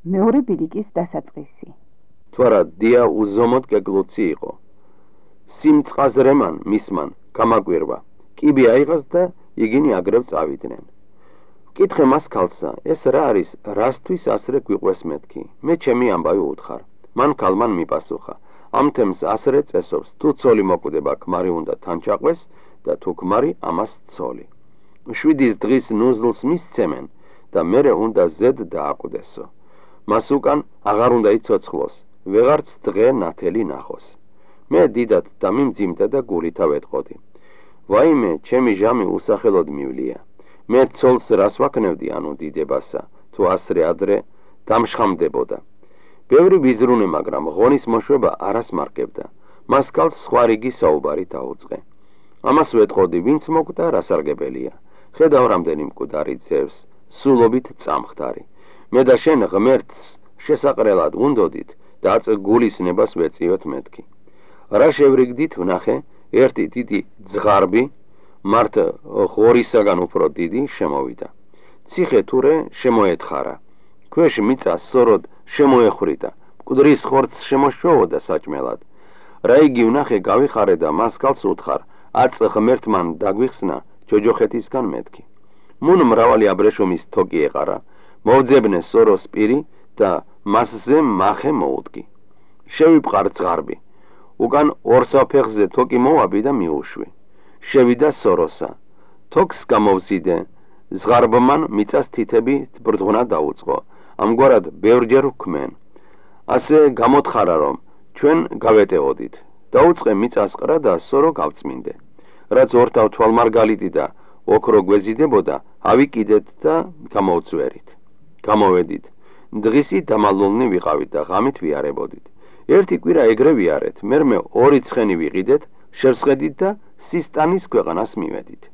მეორე ბილიკის დასაწყისი. თუ არა დია უზომოდ კეკლუცი იყო. სიმწყაზრემან მისმან გამაკვირვა, კიბი აიღას და იგინი აგრევ წავიდნენ. ვკითხე მას ქალსა, ეს რა არის, რასთვის ასრე გვიყვეს მეთქი? მე ჩემი ამბავი უთხარ. მან ქალმან მიპასუხა, ამ თემს ასრე წესობს, თუ ცოლი მოკვდება, ქმარი უნდა თან ჩაყვეს და თუ ქმარი ამას ცოლი. 7 დღის ნუზლს მისცემენ და მერე უნდა ზედ დააკვდესო. მას უკან აღარ უნდა იცოცხლოს, ვეღარც დღე ნათელი ნახოს. მე დიდად დამიმძიმდა და გულითა ვეტყოდი. ვაიმე, ჩემი ჟამი უსახელოდ მივლია. მე ცოლს რას ვაქნევდი ანუ დიდებასა, თუ ასრე ადრე დამშხამდებოდა. ბევრი ვიზრუნე, მაგრამ ღონის მოშვება არას მარკებდა. მას კალს სხვა რიგი საუბარი დაუწყე. ამას ვეტყოდი, ვინც მოკვდა, რასარგებელია. ხედავ რამდენი მკვდარი ძევს, სულობით წამხდარი. მე და შენ ღმერთს შესაყრელად უნდოდით და აწ გულის ნებას ვეწიოთ მეთქი. რა შევრიგდით ვნახე, ერთი დიდი ძღარბი, მართ ღორისაგან უფრო დიდი შემოვიდა. ციხე თურე შემოეთხარა. ქვეშ მიწა სოროდ შემოეხრიდა, მკვდრის ხორცს შემოშოვოდა საჭმელად. რა იგი ვნახე, გავიხარე და მას კალს უთხარ, აწ ღმერთმან დაგვიხსნა ჯოჯოხეთისგან მეთქი. მუნ მრავალი აბრეშუმის თოკი ეყარა, მოვძებნე სოროს პირი და მასზე მახე მოუდგი. შევიპყარ ძღარბი. უკან ორსაფეხზე თოკი მოვაბი და მიუშვი. შევიდა სოროსა. თოქს გამოვზიდე. ზღარბმან მიწას თითები ბრდღნა დაუწყო. ამგვარად ბევრჯერ ვქმენ. ასე გამოთხარა, რომ ჩვენ გავეტეოდით. დაუწყე მიწას ყრა და სორო გავწმინდე. რაც ორთავ თვალმარგალიტი და ოქრო გვეზიდებოდა, ავიკიდეთ და გამოვწვერით. გამოვედით. დღისი დამალულნი ვიყავით და ღამით ვიარებოდით. ერთი კვირა ეგრე ვიარეთ, მერმე 2 ცხენი ვიყიდეთ, შევსხედით და სისტანის ქვეყანას მივედით.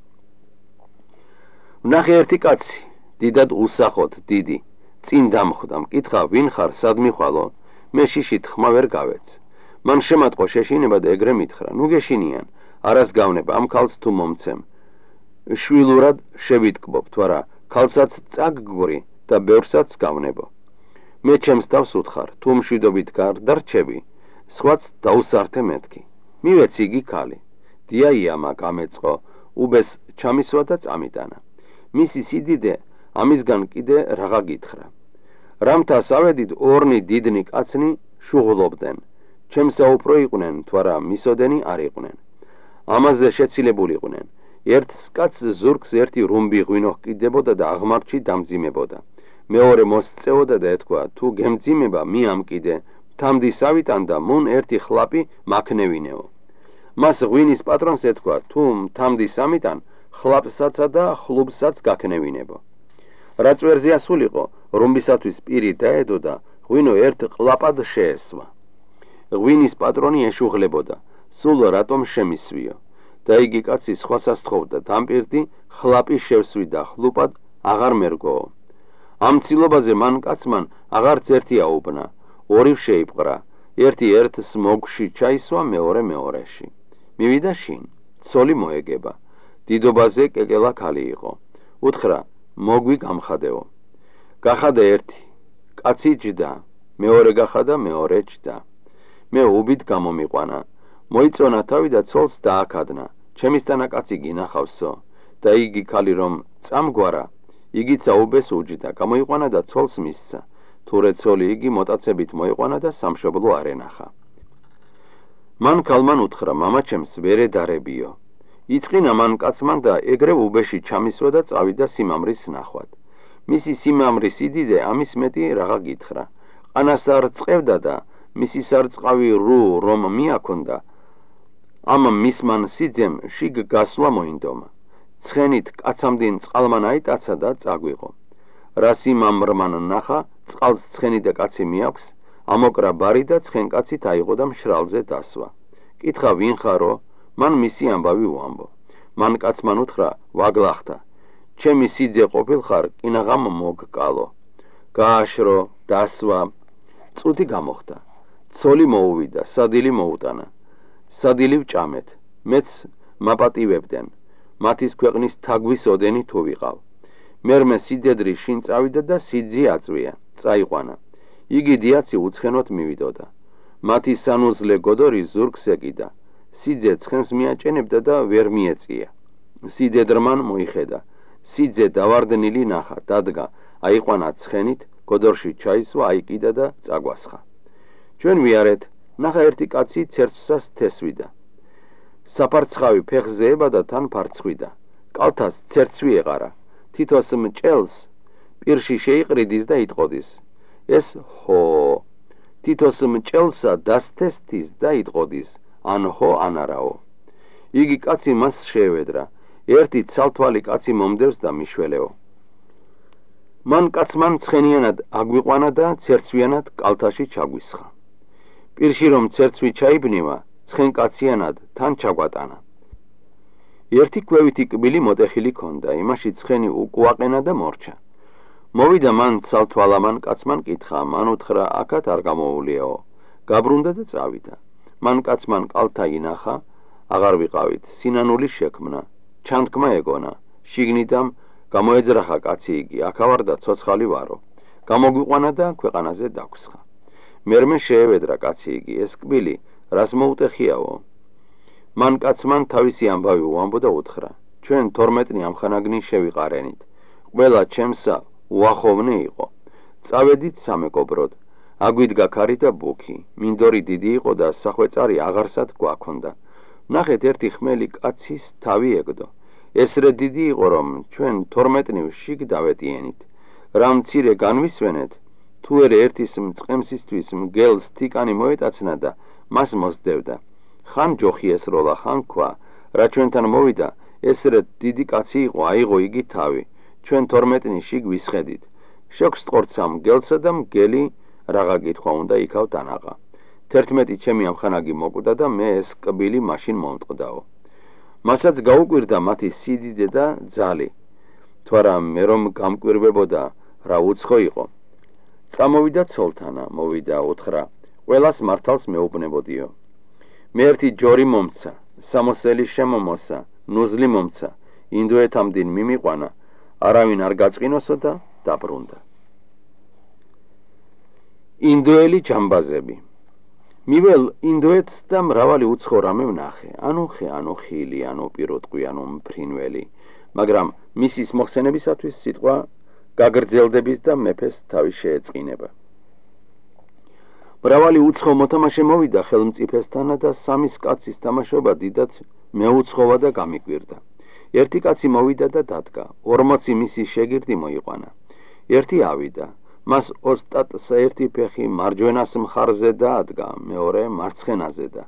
ვნახე ერთი კაცი, დიდად უსახოთ, დიდი. წინ დამხვდა, მკითხა, ვინ ხარ, სად მიხვალო? მე შიშით ხმა ვერ გავეც. მან შემატყო შეშინება და ეგრე მითხრა, ნუ გეშინიან, არას გავნება, ამ ქალს თუ მომცემ. შვილურად შევიტკბობ, თუ არა, ქალსაც წაგგური და ბევრსაც გავნებო. მე ჩემს თავს უთხარ, თუ მშვიდობით გარდარჩები, სხვაც დაუსართე მეთქი. მივეც იგი ქალი. დია იამა გამეწყო, უბეს ჩამისვა და წამიტანა. მისი სიდიდე ამისგან კიდე რაღა გითხრა. რამთას ავედით, ორნი დიდნი კაცნი შუღლობდნენ. ჩემსაუფრო იყვნენ, თუ არა მისოდენი არ იყვნენ. ამაზე შეცილებულიყვნენ. ერთს კაცს ზურგს ერთი რუმბი ღვინო ჰკიდებოდა და აღმარჩი დამძიმებოდა. მეორე მოსწეოდა და ეთქვა, თუ გემძიმება მიამკიდე, თამდის ავიტან და მუნ ერთი ხლაპი მაქნევინეო. მას ღვინის პატრონს ეთქვა, თუ თამდის ამიტან, ხლაპსაცა და ხლუბსაც გაქნევინებო. რა წვერზე ასულიყო, რომბისათვის პირი დაედო და ღვინო ერთ ყლაპად შეესვა. ღვინის პატრონი ეშუღლებოდა, სულ რატომ შემისვიო. და იგი კაცი სხვას ასთხოვდა, დამპირდი ხლაპი შევსვიდა, ხლუპად აღარ მერგოო. ამ ცილობაზე მან კაცმან აღარც ერთი აუბნა, 2 შეიპყრა, ერთი ერთს მოგში ჩაისვა, მეორე მეორეში. მივიდა შინ, ცოლი მოეგება. დიდობაზე კეკელა ქალი იყო. უთხრა, მოგვი გამხადეო. გახადა ერთი, კაცი ჯდა, მეორე გახადა, მეორე ჯდა. მე უბით გამომიყვანა. მოიწონა თავი და ცოლს დააქადნა. ჩემისთანა კაცი გინახავსო და იგი ქალი რომ წამგვარა, იგიც აუბეს უჯდა, გამოიყვანა და ცოლს მისცა. თურე ცოლი იგი მოტაცებით მოიყვანა და სამშობლო არ ენახა. მან ქალმან უთხრა, მამაჩემს ვერ ედარებიო. იწყინა მან კაცმან და ეგრე უბეში ჩამისვა და წავიდა სიმამრის ნახვად. მისი სიმამრის სიდიდე ამის მეტი რაღა გითხრა. ყანას არ წევდა და მისი სარწყავი რომ მიაქონდა. ამ მისმან სიძემ შიგ გასვლა მოინდომა. ცხენით კაცამდინ წყალმან აიტაცა და წაგვიყო. რა სიმამრმან ნახა, წყალს ცხენი და კაცი მიაქვს, ამოკრა ბარი და ცხენკაცით აიღო და მშრალზე დასვა. კითხა, ვინ ხარო? მან მისი ამბავი უამბო. მან კაცმან უთხრა, ვაგლახთა. ჩემი სიძე ყოფილხარ, კინაღამ მოგკალო. გააშრო, დასვა. წუთი გამოხდა. ცოლი მოუვიდა, სადილი მოუტანა. სადილი ვჭამეთ, მეც მაპატივებდნენ. მათის ქვეყნის თაგვის ოდენი თუ ვიყავ. მერმე სიდედრი შინ წავიდა და სიძი აწვია, წაიყვანა. იგი დიაცი უცხენოდ მივიდოდა. მათი სანუზლე გოდორი ზურგს ეკიდა. სიძე ცხენს მიაჭენებდა და ვერ მიეწია. სიდედრმან მოიხედა. სიძე დავარდნილი ნახა, დადგა, აიყვანა ცხენით, გოდორში ჩაისვა, აიკიდა და წაგვასხა. ჩვენ ვიარეთ, ნახა ერთი კაცი ცერცსას თესვიდა. საფარცხავი ფეხზე ებადა თან ფარცხვიდა. კალთას ცერცვი ეყარა. თითოს მჭელს პირში შეიყრიდის და იტყოდის. ეს ხო, თითოს მჭელსა დასთესთის და იტყოდის, ან ხო, ან არაო. იგი კაცი მას შეევედრა. ერთი ცალთვალი კაცი მომდევს და მიშველეო. მან კაცმან ცხენიანად აგვიყვანა და ცერცვიანად კალთაში ჩაგვისხა. პირში რომ ცერცვი ჩაიბნივა, ცხენკაციანად თან ჩაგვატანა. ერთი ქვევითი კბილი მოტეხილი ქონდა, იმაში ცხენი უკუაყენა და მორჩა. მოვიდა მან ცალთვალამან კაცმან კითხა, მან უთხრა, აქად არ გამოუვლიაო. გაბრუნდა და წავიდა. მან კაცმან კალთა ინახა, აღარ ვიყავით, სინანული შექმნა, ჩანთქმა ეგონა, შიგნიდან გამოეძრახა კაცი იგი, აქავარ და ცოცხალი ვარო. გამოგვიყვანა და ქვეყანაზე დაგვსხა. მერმე შეევედრა კაცი იგი, ეს კბილი, რას მოუტეხიაო? მან კაცმან თავისი ამბავი უამბო და უთხრა, ჩვენ 12 ამხანაგნი შევიყარენით. ყველა ჩემსა უახოვნე იყო. წავედით სამეკობროდ. აგვიდგა ქარი და ბუქი. მინდორი დიდი იყო და სახვეწარი აღარსად გვაქონდა. ნახეთ, ერთი ხმელი კაცის თავი ეგდო. ესრე დიდი იყო, რომ ჩვენ 12 შიგ დავეტიენით. რა მცირე განვისვენეთ, თუ ერე ერთის მწყემსისთვის მგელს თიკანი მოეტაცნა და მას მოსდევდა. ხან ჯოხი ესროლა, ხან ქვა, რა ჩვენთან მოვიდა, ესრე დიდი კაცი იყო, აიღო იგი თავი. ჩვენ 12 შიგ ვისხედით. შეგსტყორცა მგელსა და მგელი რაღა კითხვა უნდა იქავ დანაღა. 11 ჩემი ამხანაგი მოკვდა და მე ეს კბილი მაშინ მომტყდაო. მასაც გაუკვირდა მათი სიდიდე და ძალი. თვარა მე რომ გამკვირვებოდა, რა უცხო იყო. წამოვიდა ცოლთანა, მოვიდა, უთხრა, ყველას მართალს მეუბნებოდიო. მე ერთი ჯორი მომცა, სამოსელი შემომოსა, ნუზლი მომცა, ინდოეთამდინ მიმიყვანა, არავინ არ გაწყინოსო და დაბრუნდა. ინდოელი ჯამბაზები. მიվել ინდოეთს და მრავალი უცხო რამე ვნახე, ანუ ხე, ანუ ხილი, ანუ პირუტყვი, ანუ მფრინველი, მაგრამ მისის მოხსენებისათვის სიტყვა გაგრძელდების და მეფეს თავი შეეწყინება. მრავალი უცხო მოთამაშე მოვიდა ხელმწიფესთანა და სამის კაცის თამაშობა დიდად მეუცხოვა და გამიკვირდა. ერთი კაცი მოვიდა და დადგა, 40 მისი შეგირდი მოიყვანა. ერთი ავიდა, მას ოსტატს ერთი ფეხი მარჯვენას მხარზე დაადგა, მეორე მარცხენაზე და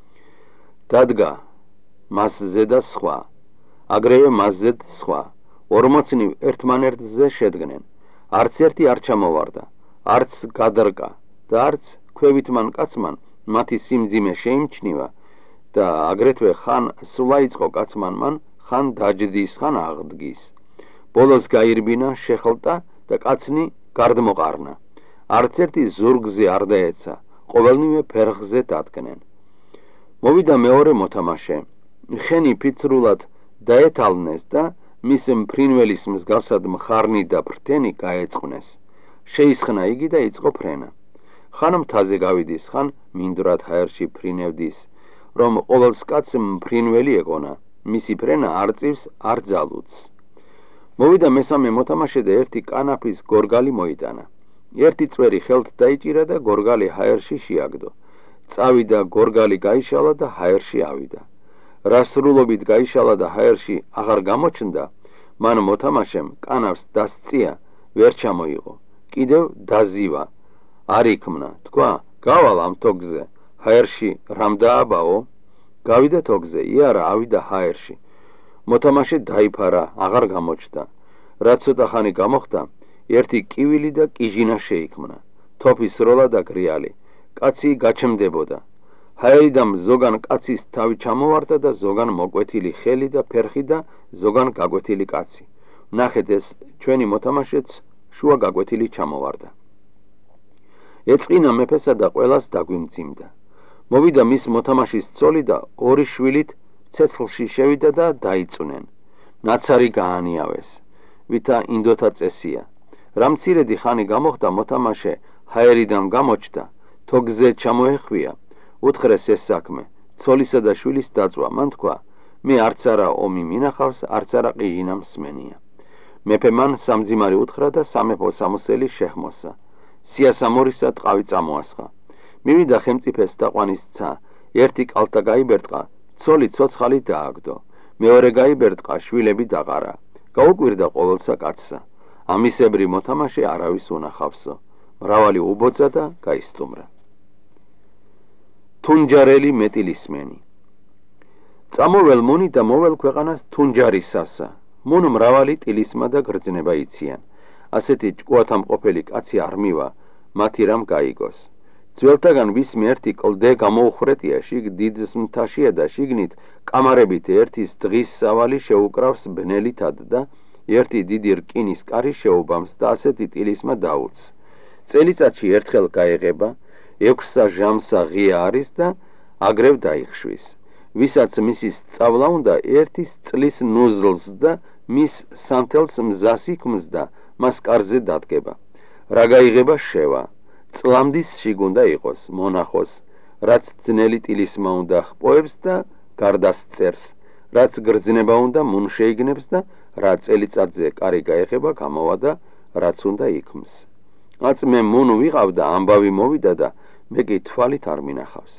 დადგა მასზე და სხვა, აგრევე მასზედ სხვა, 40 ერთმანერთზე შედგნენ. არც ერთი არ ჩამოვარდა, არც გადარკა და არც ქვევითმან კაცმან მათი სიმძიმე შეიმჩნივა და აგრეთვე ხან სვლა იწყო კაცმან მან, ხან დაჯდის, ხან აღდგის. ბოლოს გაირბინა, შეხლტა და კაცნი გარდმოყარნა. არც ერთი ზურგზე არ დაეცა, ყოველნივე ფერხზე დადგნენ. მოვიდა მეორე მოთამაშე, ხენი ფიცრულად დაეთალნეს და მის მფრინველის მსგავსად მხარნი და ფრთენი გაეწყვნეს. შეისხნა იგი და იწყო ფრენა. ხან მთაზე გავიდის, ხან მინდვრად ჰაერში ფრინევდის, რომ ყოველს კაცს მფრინველი ეგონა, მისი ფრენა არ წივს, არ ძალუძს. მოვიდა მესამე მოთამაშე და ერთი კანაფის გორგალი მოიტანა. ერთი წვერი ხელთ დაიჭირა და გორგალი ჰაერში შეაგდო. წავიდა, გორგალი გაიშალა და ჰაერში ავიდა. რასრულობით გაიშალა და ჰაერში აღარ გამოჩნდა, მან მოთამაშემ კანავს დასწია, ვერ ჩამოიღო. კიდევ დაზივა, არ იქმნა, თქვა, გავალ ამ თოგზე, ჰაერში რამ დააბაო? გავიდა თოგზე, იარა, ავიდა ჰაერში. მოთამაშე დაიფარა, აღარ გამოჩნდა. რაც ცოტა ხანი გამოხდა, ერთი კივილი და კიჟინა შეიქმნა, თოფის როლა და გრიალი. კაცი გაჩემდებოდა. ჰაერიდან ზოგან კაცის თავი ჩამოვარდა და ზოგან მოკვეთილი ხელი და ფერხი და ზოგან გაკვეთილი კაცი. ნახეთ, ეს ჩვენი მოთამაშეც შუა გაკვეთილი ჩამოვარდა. ეწყინა მეფესა და ყველას დაგვიმძიმდა. მოვიდა მის მოთამაშის ცოლი და ორი შვილით ცეცხლში შევიდა და დაიწვნენ. ნაცარი გაანიავეს, ვითა ინდოთა წესია. რა მცირედი ხანი გამოხდა, მოთამაშე ჰაერიდან გამოჩნდა, თოგზე ჩამოეხვია, უთხრეს ეს საქმე, ცოლისა და შვილის დაწვა, მან თქვა, მე არც არა ომი მინახავს, არც არა ყიჟინა მსმენია. მეფე მან სამძიმარი უთხრა და სამეფო სამოსელი შეჰმოსა. სიასამორისა ტყავი წამოასხა. მივიდა ხელმწიფეს დაყვანისცა, ერთი კალთა გაიბერტყა, ცოლი ცოცხალი დააგდო, მეორე გაიბერტყა, შვილები დაყარა. გაუკვირდა ყოველსა კაცსა. ამისებრი მოთამაშე არავის უნახავსო. მრავალი უბოძა და გაისტუმრა. თუნჯარელი მეტილისმენი. წამოվել მონი და მოվել ქვეყანას თუნჯარისასა. მონ მრავალი ტილისმა და გრძნება იციან. ასეთი ჭკუათამყოფელი კაცი არ მივა, მათი რამ გაიგოს. ძველთაგან ვისმე ერთი კლდე გამოუხრეტია, შიგ დიდს მთაშია და შიგნით კამარებით ერთის დღის სავალი შეუკრავს ბნელითად და ერთი დიდი რკინის კარი შეუბამს და ასეთი ტილისმა დაუც. წელიწადში ერთხელ გაეღება, 6 ჟამსა ღია არის და აგრევ დაიხშვის. ვისაც მისი სწავლა უნდა ერთის წლის ნუზლს და მის სანთელს მზას იქმს და მას კარზე დადგება. რა გაიღება შევა, წლამდის შიგ უნდა იყოს, მონახოს, რაც ძნელი ტილისმა უნდა ხპოებს და გარდას წერს, რაც გრძნება უნდა მუნ შეიგნებს და რა წელიწადზე კარი გაეხება გამოვა და რაც უნდა იქმს. აწ მე მუნ ვიყავ და ამბავი მოვიდა და მე კი თვალით არ მინახავს.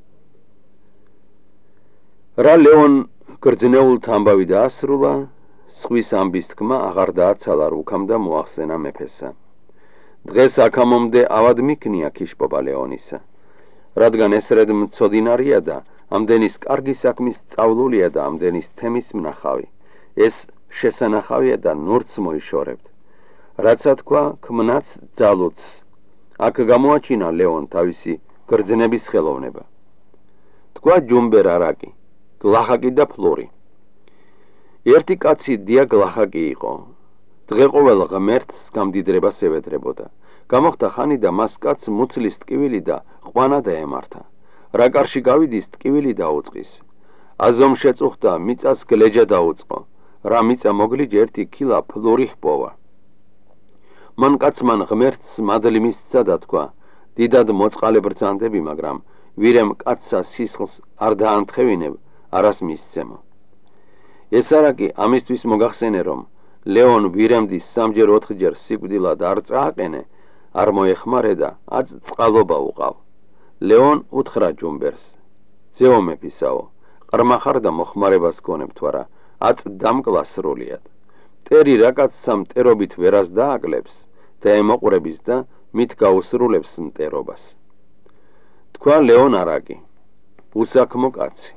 რა ლეონ გრძნეულთ ამბავი დაასრულა, სხვის ამბის თქმა აღარ დააცალა რუქამ და მოახსენა მეფესა. დღეს აქამომდე ავად მიქნია ქიშპობა ლეონისა, რადგან ესრედ მცოდინარია და ამდენის კარგი საქმის სწავლულია და ამდენის თემის მნახავი. ეს შესანახავია და ნურც მოიშორებთ. რაცა თქვა ქმნაც ძალუც. აქ გამოაჩინა ლეონ თავისი გრძნების ხელოვნება. თქვა ჯუმბერ არაკი, გლახაკი და ფლური. ერთი კაცი დია გლახაკი იყო. დღეყოვალ ღმერთს გამდიდრებას ევედრებოდა. გამოხდა ხანი და მას კაცს მუცლის ტკივილი და ყვანა დაემართა. რა კარში გავიდის ტკივილი დაუწყის. აზომ შეწუხდა, მიწას გლეჯა დაუწყო. რა მიწა მოგლიჯ ერთი ქილა ფლური ჰპოვა. მან კაცმან ღმერთს მადლი მისცა და თქვა, დიდად მოწყალე ბრძანდები, მაგრამ ვირემ კაცსა სისხლს არ დაანთხევინებ, არას მისცემო. ეს არაკი ამისთვის მოგახსენე, რომ ლეონ ვირემდის 3-4 სიკვდილად არ წააყენე, არ მოეხმარე და აწ წყალობა უყავ. ლეონ უთხრა ჯუმბერს, ზეო მეფისაო, ყრმახარ და მოხმარებას გონებ თვარა, აწ დამკლა სრულიად. ტერი რაკაცსა მტერობით ვერას დააკლებს და ემოყვრების და მით გაუსრულებს მტერობას. თქვა ლეონ არაკი, უსაქმო კაცი.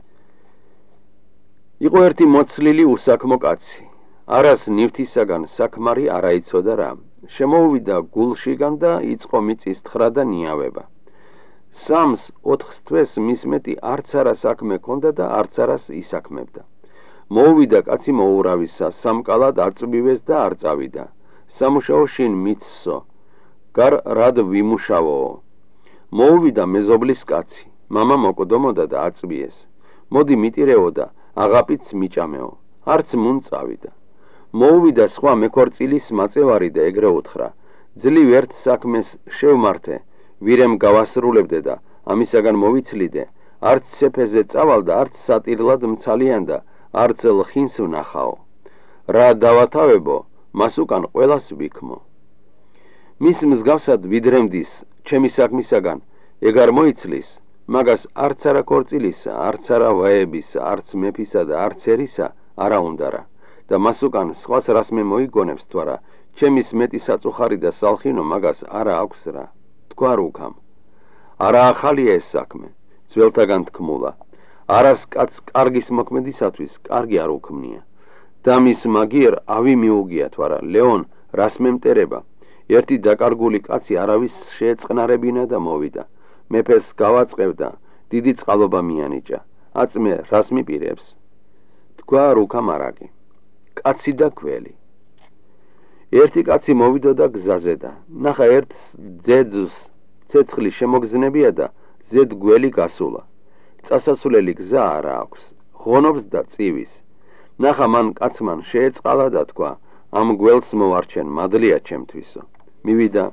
იყო ერთი მოცლილი უსაქმო კაცი. არას ნივთისაგან საქმარი არა იცოდა რა. შემოუვიდა გულშიგან და იწყო მიწის თხრა და ნიავება. 3-4 თვეს მის მეტი არც არა საქმე ქონდა და არც არას ისაქმებდა. მოუვიდა კაცი მოურავისა, სამკალად აწვივეს და არ წავიდა. სამუშაო შინ მიცსო, გარ რად ვიმუშავოო. მოუვიდა მეზობლის კაცი, მამა მოკდომოდა და აწვიეს. მოდი მიტირეო და აღაპიც მიჭამეო, არც მუნ წავიდა. მოუვიდა სხვა მეკორწილის მაწევარი და ეგრე უთხრა, ძლივ ერთ საქმეს შევმართე, ვირემ გავასრულებდე და ამისაგან მოვიცლიდე, არც სეფეზე წავალ და არც სატირლად მცალიან და არც ლხინს ვნახაო. რა დავათავებო, მას უკან ყველას ვიქმო. მის მსგავსად ვიდრემდის, ჩემი საქმისაგან, ეგ არ მოიცლის, მაგას არც არა ქორწილისა, არც არა ვაებისა, არც მეფისა და არც ერისა არა უნდარა. და მას უკან სხვას რას მე მოიგონებს თვარა, ჩემის მეტი საწუხარი და სალხინო მაგას არა აქვს რა. თქვა რუქამ, არა ახალია ეს საქმე, ძველთაგან თქმულა. არას კაც კარგის მოქმედისათვის კარგი არ უქმნია. და მის მაგიერ ავი მიუგია თვარა, ლეონ რას მემტერება. ერთი დაკარგული კაცი არავის შეეწყნარებინა და მოვიდა. მეფეს გავაწყევდა, დიდი წყალობა მიანიჭა. აწ მე რას მიპირებს? თქვა რუქამ არაკი, კაცი და ქველი. ერთი კაცი მოვიდოდა გზაზე და ნახა ერთს ძეძს ცეცხლი შემოგზნებია და ზედ გველი გასულა. წასასვლელი გზა არა აქვს, ღონობს და წივის. ნახა მან კაცმან შეეწყალა და თქვა, ამ გველს მოვარჩენ, მადლია ჩემთვისო. მივიდა,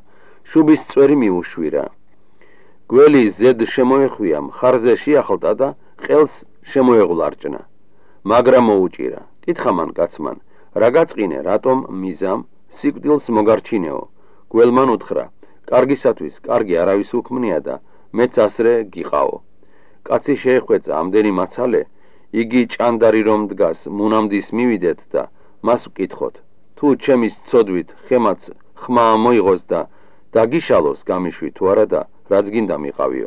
შუბის წვერი მიუშვირა. გველი ზედ შემოეხვია, მხარზე შეახლტა და ყელს შემოეღლარჭნა. მაგრამ მოუჭირა. კითხა მან კაცმან, რა გაწყინე, რატომ მიზამ სიკვდილს მოგარჩინეო? გველმან უთხრა, კარგისათვის კარგი არავის უქმნია და მეც ასრე გიყავო. კაცი შეეხვეწა ამდენი მაცალე, იგი ჭანდარი რომ დგას, მუნამდის მივიდეთ და მას ვკითხოთ, თუ ჩემი ცოდვით ხემაც ხმა მოიღოს და დაგიშალოს გამიშვი თუ არა და რაც გინდა მიყავიო.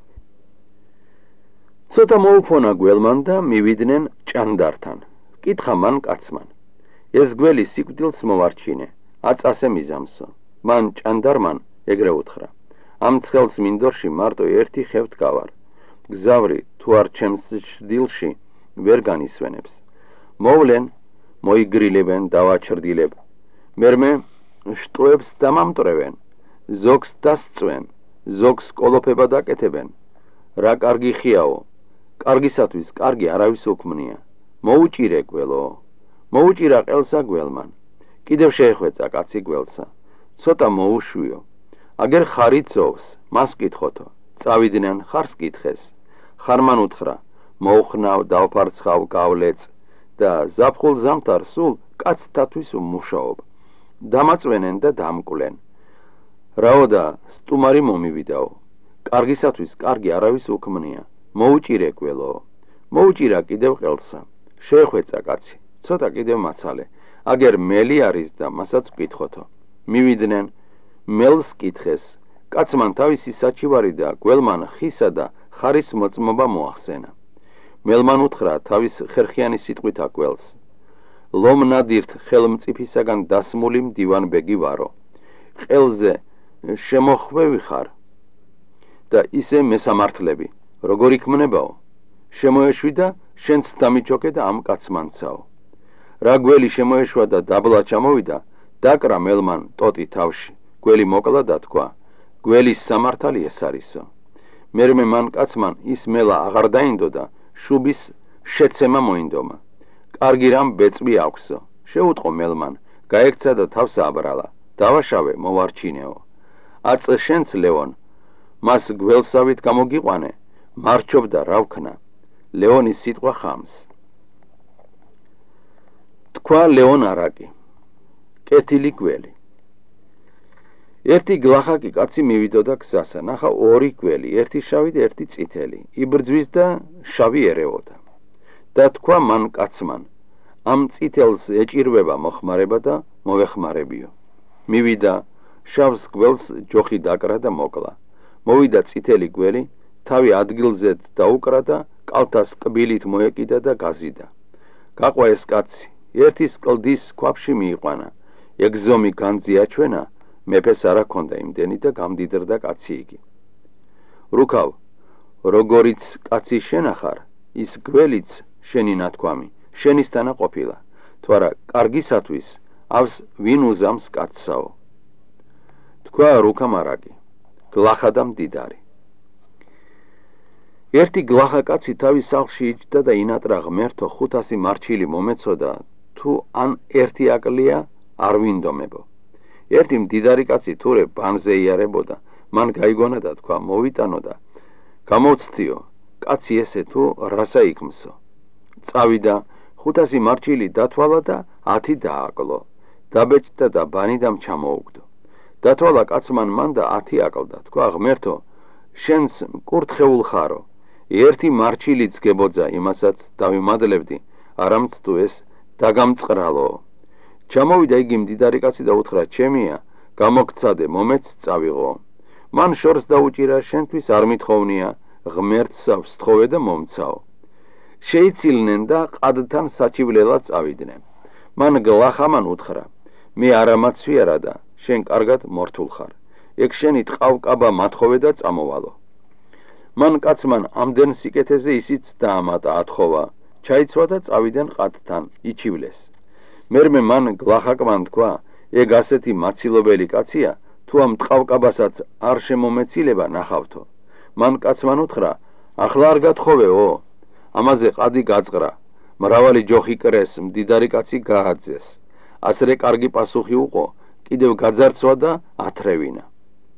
ცოტა მოუფონა გველმან და მივიდნენ ჭანდართან. კითხა მან კაცმან, ეს გველი სიკვდილს მოვარჩინე, აწასე მიზამსო. მან ჭანდარმან ეგრე უთხრა, ამ ცხელს მინდორში მარტო ერთი ხევთ გავარ. გზავრი თუ არ ჩემს ჭდილში ვერ განისვენებს. მოვლენ, მოიგრილებენ, დავაჩრდილებ. მერმე შტოებს დამამტრევენ, ზოგს დასწვენ, ზოგს კოლოფება დაკეთებენ. რა კარგი ხიაო, კარგისათვის კარგი არავის უქმნია. მოუჭირე გველო, მოუჭირა ყელსა გველმან. კიდევ შეეხვეწა კაცი გველსა. ცოტა მოუშვიო. აგერ ხარი ძოვს, მას ვკითხოთო. წავიდნენ, ხარს კითხეს. ხარმან უთხრა, მოუხნავ, დავფარცხავ, გავლეწ და ზაფხულ ზამთარ სულ კაცთათვის ვმუშაობ. დამაწვენენ და დამკვლენ. რაოდა სტუმარი მომივიდაო. კარგისათვის კარგი არავის უქმნია. მოუჭირე გველო, მოუჭირა კიდევ ყელსა. შეეხვეწა კაცი, ცოტა კიდევ მაცალე. აგერ მელი არის და მასაც ვკითხოთო. მივიდნენ, მელს კითხეს. კაცმან თავისი საჩივარი და გველმან ხისა და ხარის მოწმობა მოახსენა. მელმან უთხრა თავის ხერხიანი სიტყვითა გველს, ლომ ნადირთ ხელმწიფისაგან დასმული მდივანბეგი ვარო. ყელზე შემოხვევი ხარ და ისე მესამართლები, როგორ იქმნებაო? შემოეშვი და შენც დამიჩოკე და ამ კაცმანცაო. რა გველი შემოეშვა და დაბლა ჩამოვიდა, დაკრა მელმან ტოტი თავში. გველი მოკლა და თქვა, გველის სამართალი ეს არისო. მერმე მან კაცმან ის მელა აღარ დაინდო და შუბის შეცემა მოინდომა. კარგი რამ ბეწვი აქვსო. შეუტყო მელმან, გაექცა და თავს აბრალა. დავაშავე, მოვარჩინეო. აწ შენც ლეონ, მას გველსავით გამოგიყვანე, მარჩობ და რა ვქნა. ლეონის სიტყვა ხამს. თქვა ლეონ არაკი, კეთილი გველი. ერთი გლახაკი კაცი მივიდოდა გზასა, ნახა ორი გველი, ერთი შავი და ერთი წითელი, იბრძვის და შავი ერეოდა. და თქვა მან კაცმან, ამ წითელს ეჭირვება მოხმარება და მოვეხმარებიო. მივიდა, შავს გველს ჯოხი დაკრა და მოკლა. მოვიდა წითელი გველი, თავი ადგილზე დაუკრა და კალთას კბილით მოეკიდა და გაზიდა. გაყვა ეს კაცი, ერთის კლდის ქვაბში მიიყვანა. ეგზომი განძიაჩვენა, მეფეს არ აქონდა იმდენი და გამდიდრდა კაცი იგი. რუკავ, როგორიც კაცი შენახარ, ის გველიც შენი ნათქვამი, შენისთანა ყოფილა, თუ არა კარგისათვისავს ვინ უზამს კაცსაო. თქვა რუქამ არაკი, გლახა და მდიდარი. ერთი გლახა კაცი თავის სახლში იჯდა და ინატრა ღმერთო 500 მარჩილი მომეცოდა, თუ ან ერთი აკლია არ ვინდომებო. ერთი მდიდარი კაცი თურე ბანზე იარებოდა, მან გაიგონა და თქვა მოვიტანო და გამოვცდიო, კაცი ესე თუ რასა იქმსო. წავიდა, 500 მარჩილი დათვალა და 10 დააკლო. დაბეჭდა და ბანიდამ ჩამოუგდო. დათვალა კაცმან მან და 10 აკლდა. თქვა ღმერთო, შენს მკურთხეულ ხარო. ერთი მარჩილიც გებოძა, იმასაც დავიმადლებდი, არამც თუ ეს დაგამწყრალო. ჩამოვიდა იგი მდიდარი კაცი და უთხრა, ჩემია, გამოგცადე, მომეც წავიღო. მან შორს დაუჭირა, შენთვის არ მithოვნია, ღმერთს ვსთხოვე და მომცაო. შეიცილნენ და ყადთან საჩივლელად წავიდნენ. მან გლახამან უთხრა, მე არა მაცვიარა და შენ კარგად მორთულ ხარ. ეგ შენი ტყავკაბა მათხოვე და წამოვალო. მან კაცმან ამდენ სიკეთეზე ისიც დაამატა ათხოვა, ჩაიცვა და წავიდნენ ყადთან, იჩივლეს. მერმე მან გლახაკმან თქვა, ეგ ასეთი მაცილობელი კაცია, თუ ამ ტყავკაბასაც არ შემომეცილება ნახავთო. მან კაცმან უთხრა, ახლა არ გათხოვეო, ამაზე ყადი გაწყრა, მრავალი ჯოხი კრეს, მდიდარი კაცი გააძეს. ასრე კარგი პასუხი უყო, კიდევ გაძარცვა და ათრევინა.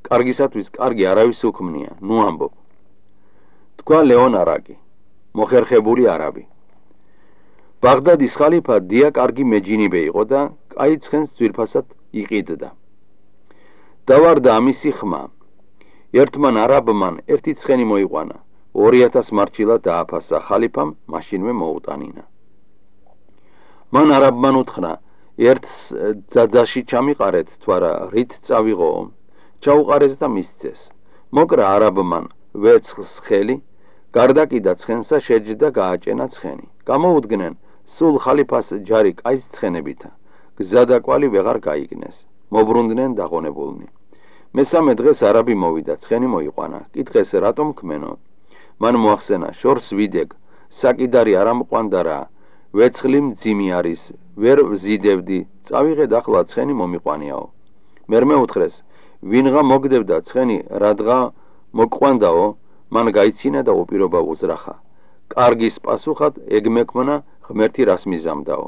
კარგისათვის კარგი არავის უქმნია, ნუ ამბობ. თქვა ლეონ არაკი, მოხერხებული არაბი. ბაღდადის ხალიფა დია კარგი მეჯინიბე იყო და კაი ცხენს ძვირფასად იყიდდა. დავარდა ამისი ხმა. ერთმან არაბმან ერთი ცხენი მოიყვანა, 2000 მარჩილა დააფასა ხალიფამ, მაშინვე მოუტანინა. მან არაბმან უთხრა, ერთს ძაძაში ჩამიყარეთ, თუ არა რით წავიღოო. ჩაუყარეს და მისცეს. მოკრა არაბმან ვერცხლს ხელი, გარდაკიდა ცხენსა შეჯდა გააჭენა ცხენი. გამოუდგნენ სულ ხალიფას ჯარი კაის ცხენებითა. გზა და კვალი ვეღარ გაიგნეს. მობრუნდნენ დაღონებულნი. მესამე დღეს არაბი მოვიდა, ცხენი მოიყვანა. კითხეს რატომ ქმენო? მან მოახსენა, შორს ვიდეგ, საკიდარი არ ამყვანდა რა, ვეცხლი მძიმი არის, ვერ ვზიდევდი, წავიღედ ახლა ცხენი მომიყვანიაო. მერმე უთხრეს, ვინღა მოგდებდა ცხენი რადგა მოგყვანდაო, მან გაიცინა და უპირობა უზრახა. კარგის პასუხად ეგმექმნა ღმერთი რას მიზამდაო.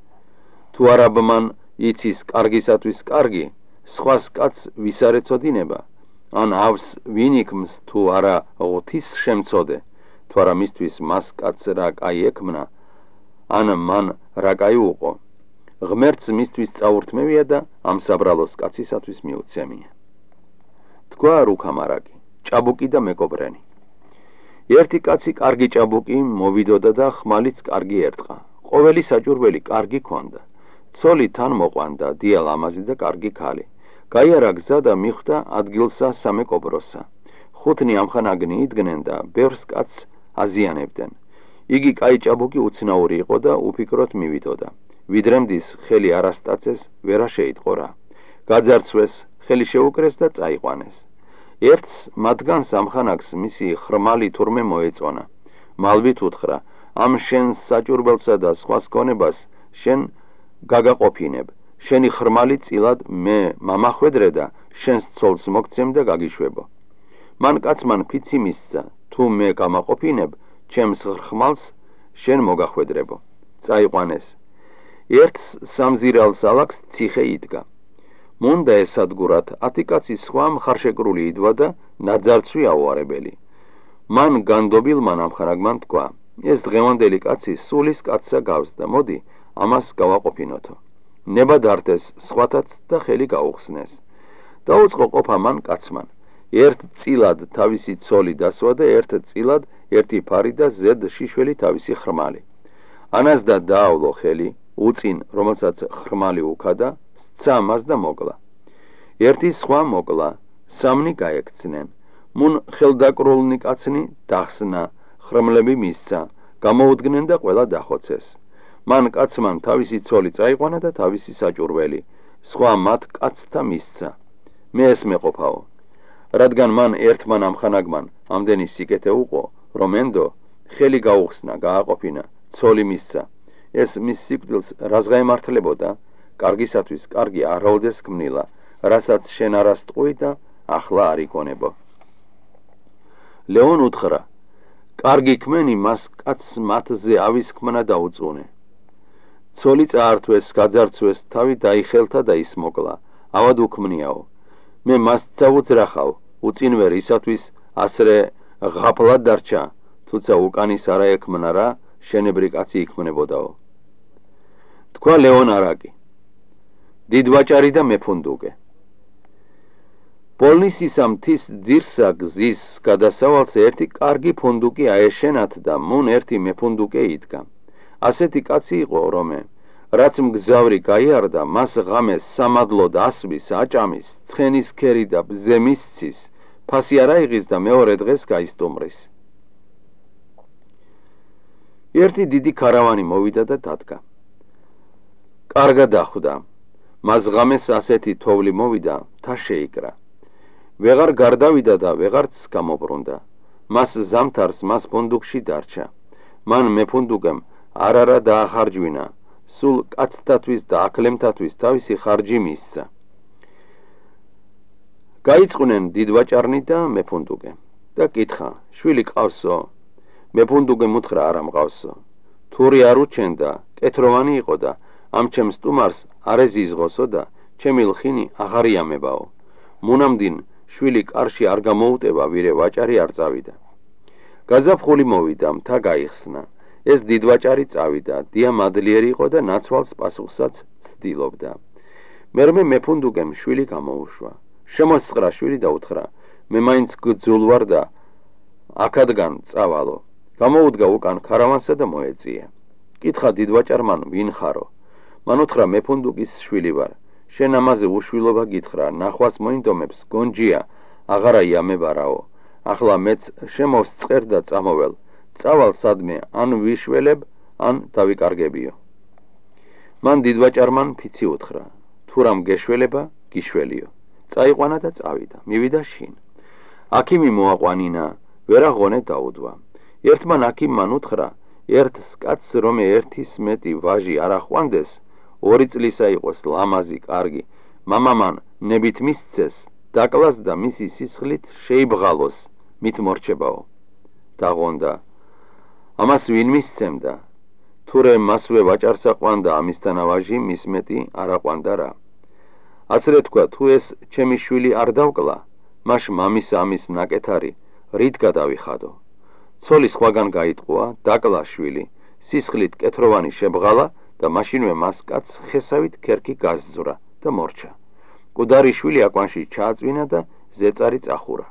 თუ არაბმან იცის კარგისათვის კარგი, სხვას კაცს ვის არ ეწოდინება, ანავს ვინ იქმს თუ არა ღვთის შემწოდე, თუ არა მისთვის მას კაცს რა კაი ექმნა, ან მან რა კაი უყო. ღმერთს მისთვის წაურთმევია და ამ საბრალოს კაცისათვის მიუცემია. თქვა რუქამარაკი, ჭაბუკი და მეკობრენი. ერთი კაცი კარგი ჭაბუკი მოვიდოდა და ხმალიც კარგი ერტყა. ყოველი საჭურველი კარგი ქონდა. ცოლი თან მოყვანდა, დია ლამაზი და კარგი ქალი. გაიარა გზა და მიხვდა ადგილსა სამეკობროსა. ხუთნი ამხანაგნი იდგნენ და ბევრს კაცს აზიანებდნენ. იგი კაი ჭაბუკი უცნაური იყო და უფიქროთ მივიდოდა. ვიდრე მდის ხელი არასტაცეს, ვერა შეიტყორა. გაძარცვეს, ხელი შეუკრეს და წაიყვანეს. ერთს მათგანს ამხანაგს მისი ხრმალი თურმე მოეწონა. მალვით უთხრა, ამ შენს საჭურველსა და სხვას გონებას შენ გაგაყოფინებ. შენი ხრმალი წილად მე მამახვედრე და შენს ცოლს მოგცემ და გაგიშვებო. მან კაცმან ფიცი მისცა, თუ მე გამაყოფინებ, ჩემს ხრმალს შენ მოგახვედრებო. წაიყვანეს. ერთს სამზირალს ალაქს ციხე იდგა. მუნდა ესადგურად 10 კაცი სხვა მხარშეკრული იდვა და ნაძარცვი აუარებელი. მან განდობილმან ამხანაგმან თქვა, ეს დღევანდელი კაცი სულის კაცსა გავს და მოდი ამას გავაყოფინოთო. ნება დარდეს სხვათაც და ხელი გაუხსნეს. დაუწყო ყოფა მან კაცმან. ერთ წილად თავისი ცოლი დასვა და ერთ წილად ერთი ფარი და ზედ შიშველი თავისი ხრმალი. ანაზდა დაავლო ხელი, უწინ რომელსაც ხრმალი უქადა, სცა მას და მოკლა. ერთი სხვა მოკლა, სამნი გაექცნენ. მუნ ხელდაკრულნი კაცნი დახსნა, ხრმლები მისცა, გამოუდგნენ და ყველა დახოცეს. მან კაცმან თავისი ცოლი წაიყვანა და თავისი საჭურველი, სხვა მათ კაცთა მისცა. მე ეს მეყოფაო. რადგან მან ერთმან ამხანაგმან ამდენი სიკეთე უყო, რომ ენდო, ხელი გაუხსნა, გააყოფინა, ცოლი მისცა. ეს მის სიკვდილს რას გაემართლებოდა, კარგისათვის კარგი არაოდეს ქმნილა, რასაც შენ არას ტყვი და ახლა არ იგონებო. ლეონ უთხრა, კარგი ქმენი მას კაცს მათზე ავის ქმნა დაუწუნე. ცოლი წაართვეს, გაძარცვეს, თავი დაიხელთა და ის მოკლა. ავად უქმნიაო. მე მას წაუძრახავ, უწინ ვერ ისათვის ასრე ღაფლად დარჩა, თუცა უკანის არა ექმნა რა, შენებრი კაცი იქმნებოდაო. თქვა ლეონ არაკი, დიდვაჭარი და მეფუნდუკე. პოლნისისა მთის ძირსა გზის გადასავალს ერთი კარგი ფუნდუკი აეშენათ და მუნ ერთი მეფუნდუკე იდგა. ასეთი კაცი იყო რომე, რაც მგზავრი გაიარდა, მას ღამეს სამადლოდ ასვის, აჭამის, ცხენის ქერი და ბზე მისცის, ფასი არ აიღის და მეორე დღეს გაისტუმრის. ერთი დიდი ქარავანი მოვიდა და დადგა. კარგად დახვდა. მას ღამეს ასეთი თოვლი მოვიდა, თა შეიკრა. ვეღარ გარდავიდა და ვეღარც გამობრუნდა. მას ზამთარს მას ფუნდუკში დარჩა. მან მეფუნდუკემ არარა დაახარჯვინა, სულ კაცთათვის და აკლემთათვის თავისი ხარჯი მისცა. გაიწყნენ დიდვაჭარნი და მეფუნდუკე და კითხა, შვილი ყავსო? მეფუნდუკემ უთხრა, არა მყავსო. თური არ უჩენდა, კეთროვანი იყო და ამ ჩემ სტუმარს არ ეზიზღოსო და ჩემი ლხინი აღარ იამებაო. მუნამდინ შვილი კარში არ გამოუტება, ვირე ვაჭარი არ წავიდა. გაზაფხული მოვიდა, მთა გაიხსნა. ეს დიდვაჭარი წავიდა, დია მადლიერი იყო და ნაცვალს პასუხსაც ცდილობდა. მერმე მეფუნდუკემ შვილი გამოუშვა. შემოსწრა შვილი და უთხრა: მე მაინც გძულ ვარ და აქადგან წავალო. გამოუდგა უკან ქარავანსა და მოეწია. კითხა დიდვაჭარმან: ვინ ხარო? მან უთხრა: მეფუნდუკის შვილი ვარ. შენ ამაზე უშვილობა გითხრა, ნახვას მოინდომებს, გონჯია, აღარა იამებარაო. ახლა მეც შემოვსწყერ და წამოვალ. წავალ სადმე, ან ვიშველებ, ან დავიკარგებიო. მან დიდვაჭარმან ფიცი უთხრა: თუ რამ გეშველება, გიშველიო. წაიყვანა და წავიდა. მივიდა შინ. აქიმი მოაყვანინა, ვერაღონე დაუდვა. ერთმან აქიმმან უთხრა: ერთს კაცს რომ ერთის მეტი ვაჟი არ ახვანდეს, 2 წლისა იყოს ლამაზი, კარგი, მამამან ნებით მისცეს, დაკლას და მისი სისხლით შეიბღალოს, მით მორჩებაო. დაღონდა: ამას ვინ მისცემდა? თურე მასვე ვაჭარს აყვანდა ამისთანა ვაჟი, მის მეტი არ აყვანდა რა. ასრე თქვა: თუ ეს ჩემი შვილი არ დავკლა, მაშ მამის ამის ნაკეთარი რით გადავიხადო? ცოლი სხვაგან გაიტყუა, დაკლა შვილი, სისხლით კეთროვანი შებღალა და მაშინვე მას კაცს ხესავით ქერქი გასძვრა და მორჩა. კუდარი შვილი აკვანში ჩააწვინა და ზეწარი წახურა.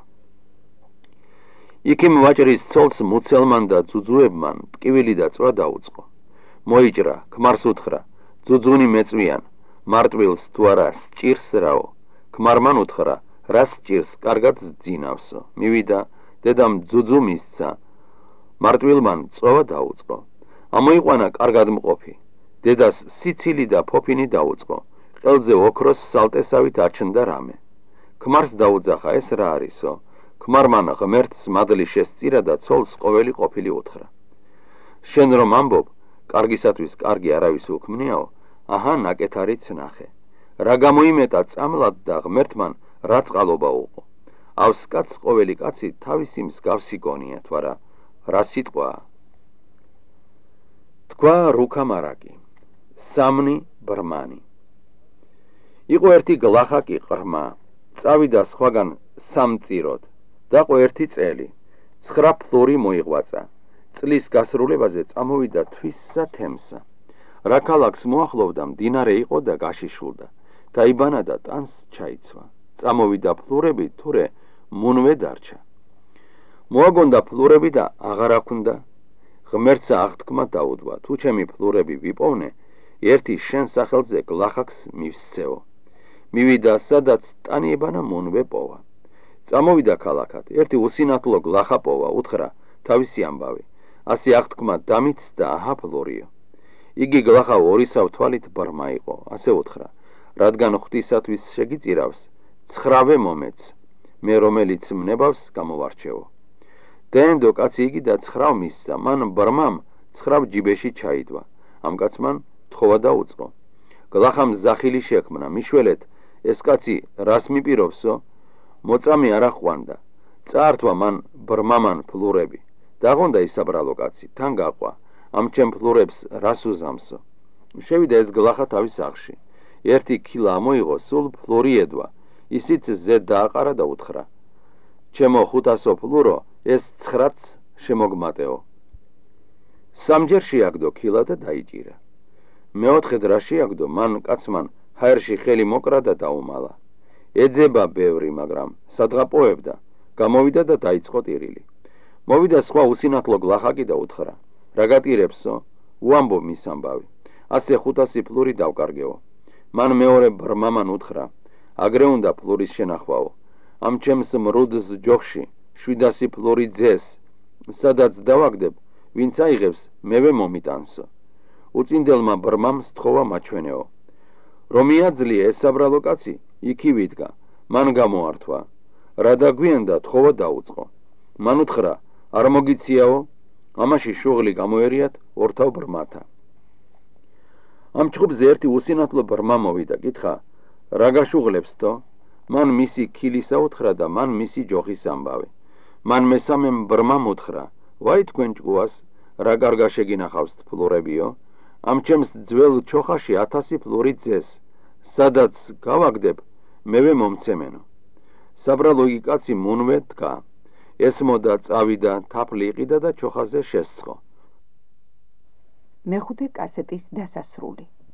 იქიმ ვაჭრის ცოლს მუცელმან და ძუძუებმან ტკივილი და წვა დაუწყო. მოიჭრა, ქმარს უთხრა: ძუძუნი მეწვიან, მარტვილს თუ არა სჭირს რაო. ქმარმან უთხრა: რას სჭირს, კარგად ძინავსო. მივიდა, დედამ ძუძუ მისცა, მარტვილმან წვა დაუწყო. ამოიყვანა კარგად მყოფი. დედას სიცილი და ფოფინი დაუწყო. ყელზე ოქროს სალტესავით აჩნდა რამე. ქმარს დაუძახა: ეს რა არისო? ქმარმან ღმერთს მადლი შესწირა და ცოლს ყოველი ყოფილი უთხრა: შენ რომ ამბობ, კარგისათვის კარგი არავის უქმნიაო, აჰა ნაკეთარიც ნახე. რა გამოიმეტა წამლად და ღმერთმან რა წყალობა უყო.ავს კაცს ყოველი კაცი თავისი მსგავსი გონია, თუ არა რა სიტყვაა. თქვა რუქამარაკი. სამნი ბრმანი. იყო ერთი გლახაკი ყრმა, წავიდა სხვაგან სამწიროდ. დაყო 1 წელი, 9 ფლორი მოიღვაწა. წლის გასრულებაზე წამოვიდა თვისსა თემსა. რა ქალაქს მოახლოვდა, მდინარე იყო და გაშიშულდა. დაიბანა და ტანს ჩაიცვა. წამოვიდა ფლურები, თურე მუნვე დარჩა. მოაგონდა ფლურები და აღარ აქუნდა. ღმერთსა აღთქმა დაუდვა: თუ ჩემი ფლურები ვიპოვნე, ერთი შენ სახელზე გლახაკს მივსცეო. მივიდა, სადაც ტანი ებანა, მუნვე პოვა. წამოვიდა ქალაქად, ერთი უსინათლო გლახა პოვა, უთხრა თავისი ამბავი. ასე აღთქმა დამიცდა, აჰა ფლორიო. იგი გლახა 2 სავთვალით ბრმა იყო, ასე უთხრა: რადგან ღვთისათვის შეგიწირავს, 9 მომეც, მე რომელიც მნებავს გამოვარჩევო. დენდო კაცი იგი და 9 მისცა, მან ბრმამ 9 ჯიბეში ჩაიდვა. ამ კაცმან თხოვა დაუწყო. გლახამ ზახილი შექმნა: მიშველეთ, ეს კაცი რას მიპირობსო? მოწამე არ ახვანდა. წაართვა მან ბრმამან ფლურები. დაღონდა ისაბრალო კაცი, თან გაყვა: ამ ჩემ ფლურებს რას უზამსო? შევიდა ეს გლახა თავის სახლში. 1 ქილა ამოიღო, სულ ფლორი ედვა. ისიც ზედ დააყარა და უთხრა: ჩემო 500 ფლურო, ეს 9-ც შემოგმატეო. სამჯერ შეაგდო ქილა და დაიჭირა. მეოთხედ რა შეაგდო, მან კაცმან ჰაერში ხელი მოკრა და დაუმალა. ეძება ბევრი, მაგრამ სადღაპოებდა. გამოვიდა და დაიწყო ტირილი. მოვიდა სხვა უსინათლო გლახაკი და უთხრა: რა გატირებსო? უამბო მის ამბავი. ასე 500 ფლური დავკარგეო. მან მეორე ბრმამან უთხრა: აგრე უნდა ფლურის შენახვაო. ამ ჩემს მრუდს ჯოხში 700 ფლური ძეს, სადაც დავაგდებ, ვინც აიღებს, მევე მომიტანსო. უწინდელმა ბრმამ სთხოვა მაჩვენეო. რომ იაძლია ეს საბრალო კაცი, იქი ვიდგა, მან გამოართვა. რა დაგვიანდა, თხოვა დაუწყო. მან უთხრა: არ მოგიციაო? ამაში შუღლი გამოერიათ 2 ბრმათა. ამ ჩხუბზე ერთი უსინათლო ბრმა მოვიდა, კითხა: რა გაშუღლებსთო? მან მისი ქილისა უთხრა და მან მისი ჯოხის ამბავი. მან მესამემ ბრმამ უთხრა: ვაი თქვენ ჭკუას, რა კარგა შეგინახავთ ფლურებიო? ამ ჩემს ძველ ჩოხაში 1000 ფლური ძეს, სადაც გავაგდებ, მევე მომცემენო. საბრალოგი კაცი მუნვე დგა. ესმოდა, წავიდა, თაფლი იყიდა და ჩოხაზე შესწყო. მეხუთე კასეტის დასასრული.